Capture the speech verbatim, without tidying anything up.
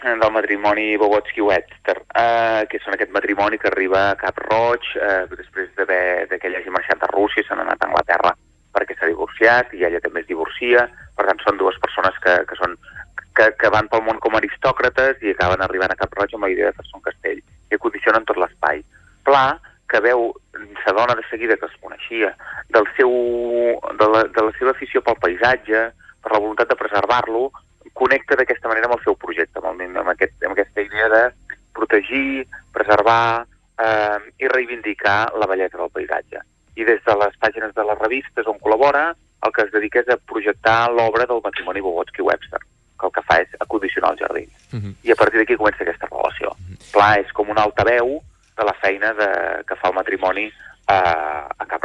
del matrimoni Bogotsky-Webster, eh, que són aquest matrimoni que arriba a Cap Roig eh, després d'haver que ell hagi marxat de Rússia i s'han anat a Anglaterra perquè s'ha divorciat i ella també es divorcia. Per tant, són dues persones que, que, són, que, que van pel món com a aristòcrates i acaben arribant a Cap Roig amb la idea de fer-se un castell i condicionen tot l'espai. Pla, que veu, s'adona de seguida que es coneixia, del seu, de, la, de la seva afició pel paisatge, per la voluntat de preservar-lo, connecta d'aquesta manera amb el seu projecte, amb, el, amb, aquest, amb aquesta idea de protegir, preservar eh, i reivindicar la bellesa del paisatge. I des de les pàgines de les revistes on col·labora, el que es dedica és a projectar l'obra del matrimoni Bogotsky-Webster, que el que fa és acondicionar el jardí. Uh -huh. I a partir d'aquí comença aquesta relació. Uh -huh. Pla és com un altaveu de la feina de, que fa el matrimoni a, a Cap